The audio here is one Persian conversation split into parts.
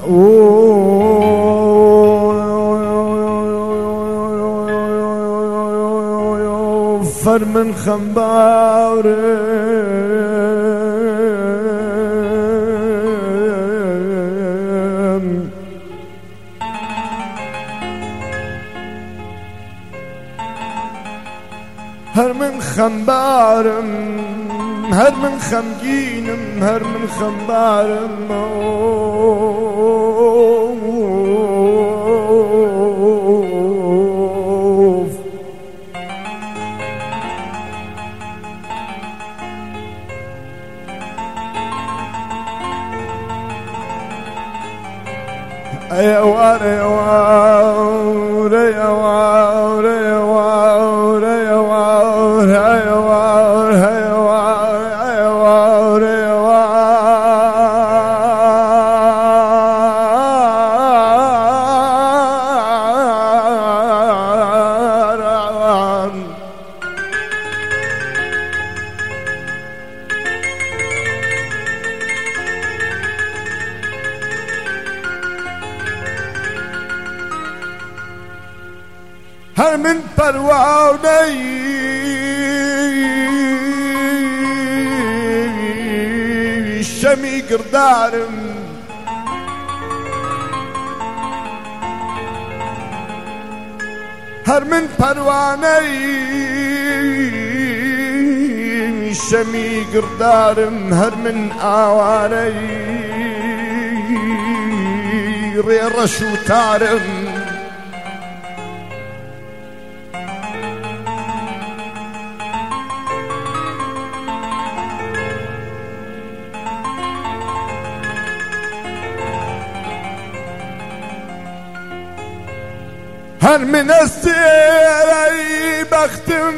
فر من خنبارم هر من خنبارم هر من خمگینم هر من خنبارم ايوار ايوار ايوار ايوار ايوار ايوار ايوار ايوار هر من پروانه‌ای شمی گردارم هر من پروانه‌ای شمی گردارم هر من آواره‌ای ریرش و تارم هر من استیری بختم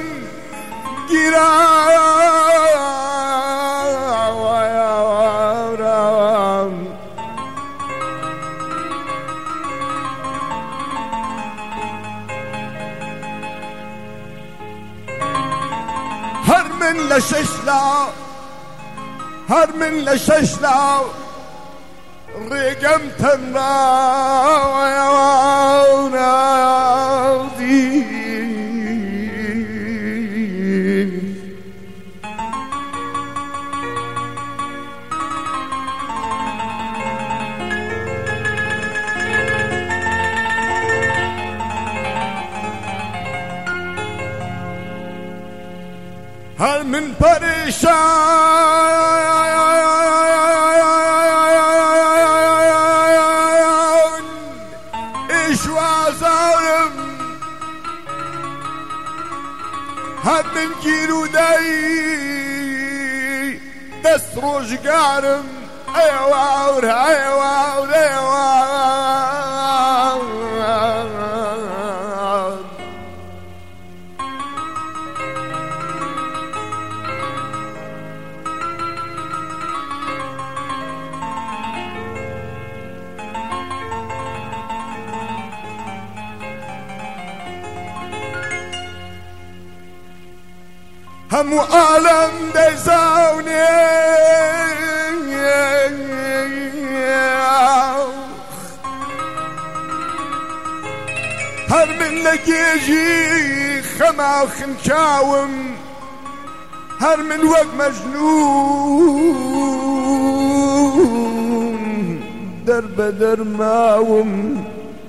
گیرم هر من لششلا ریگم هر من پریشان اشوازارم هر من گیرودهی دست روزگارم ایوار ایوار ایوار همو عالم دزاوني هر من لقيجي خما خنشاوم هر من وق مجنون درب درماوم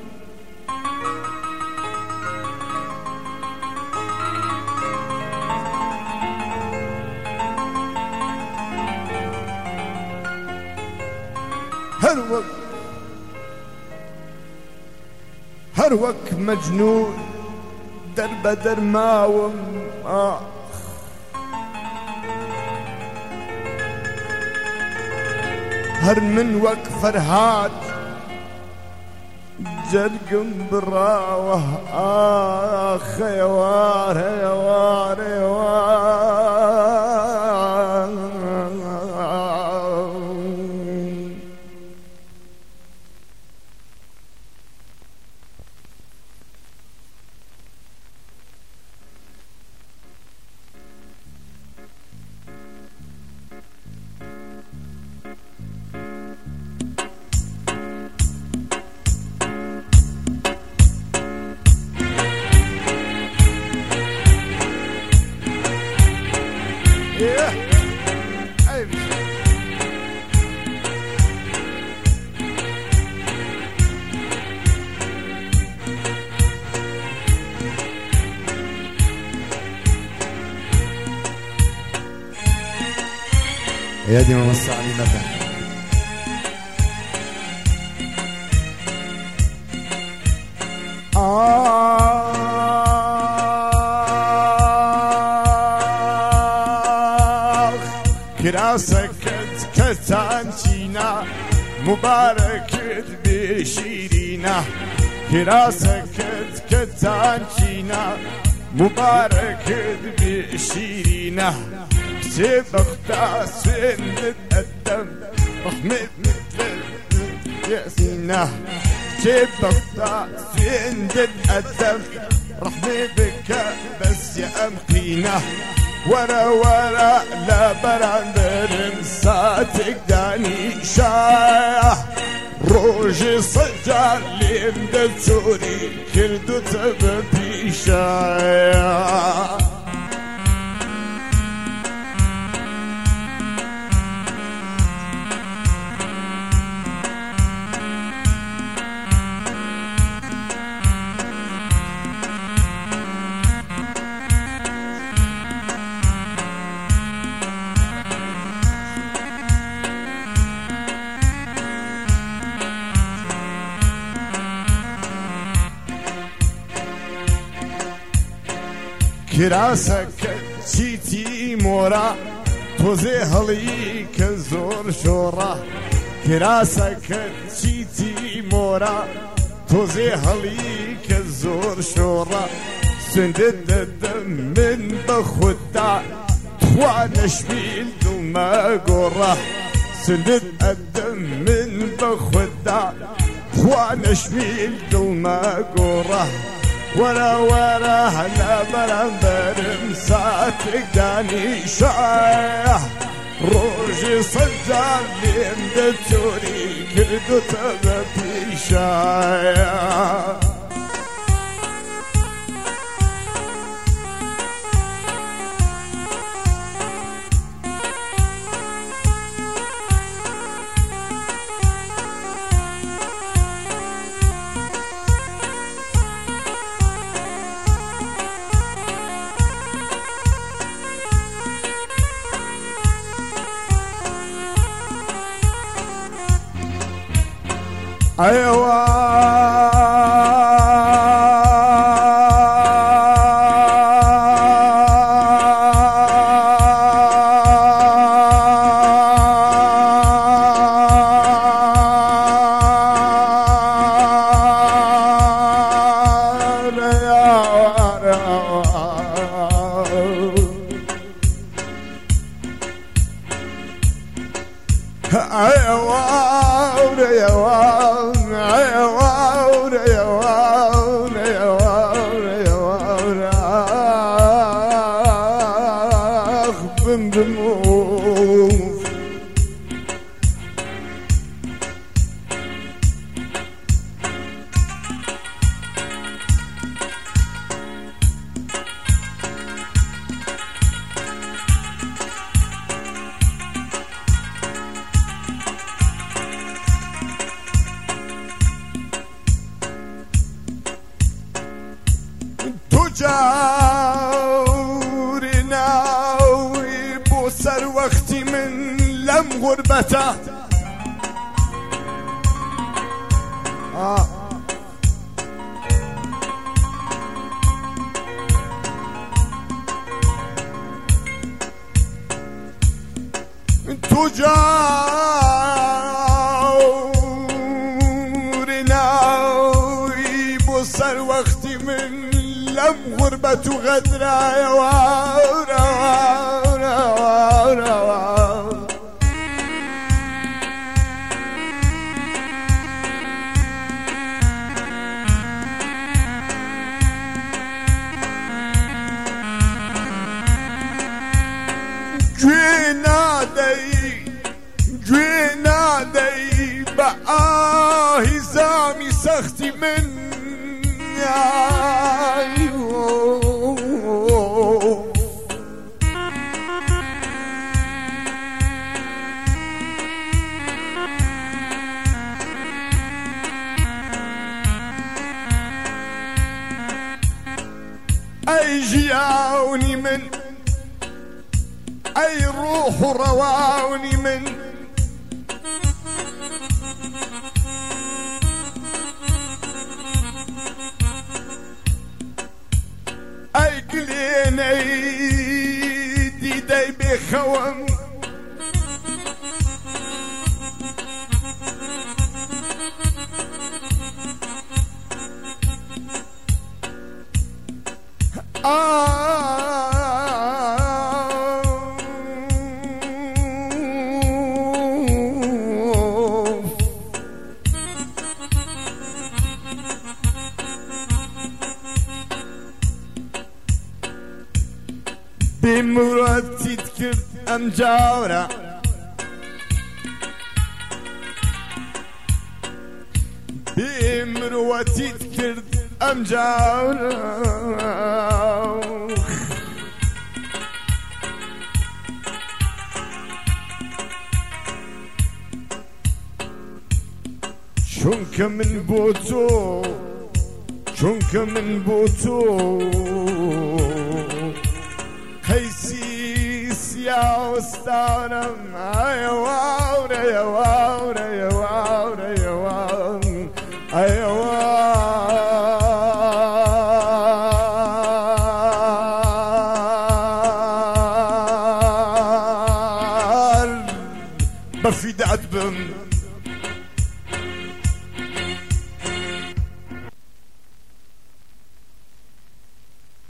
هر وقت مجنون درب درماوم هر من وقت فرهاد جرقم براوه يوار يوار يوار يا دي ما وسعني مثلا كراسك كتانشينا مبارك بشيرينا كراسك كتانشينا مبارك بشيرينا سبقت سند الدم رحمة ياسينا سبقت سند الدم رحمة بك بس يا أمقينا ورا لا براندر ساتك داني شايح روجي صجال لمدد سوري كردو تببي شايح كراسك چیتی مورا توزی هلی که زور شورا كراسك چیتی مورا توزی هلی که زور شورا سندد من بخدا توانش بیل دل ما قرا سندد من بخدا توانش بیل دل ما قرا ورا هلا برنبر مساتك داني شايح روجي صجال لين دتوري كردو تبتي شايح أيوة جاورنا ويبوسر وقتي من لم غربته تجاورنا ويبوسر وقتي من لم غربة غدرة يا وارا وارا وارا جوينا دي بقى هزامي سختي من رواوني من أي روح رواوني من أي قليني ديدي بخوم بمراتي تكرت أم جاورة بمروتي تكرت أم جاورة شونك من بوتو شونك من بوتو خيسيس يا أستانم يا واورا يا واورا يا واورا يا واورا يا واورا بفيد عدبم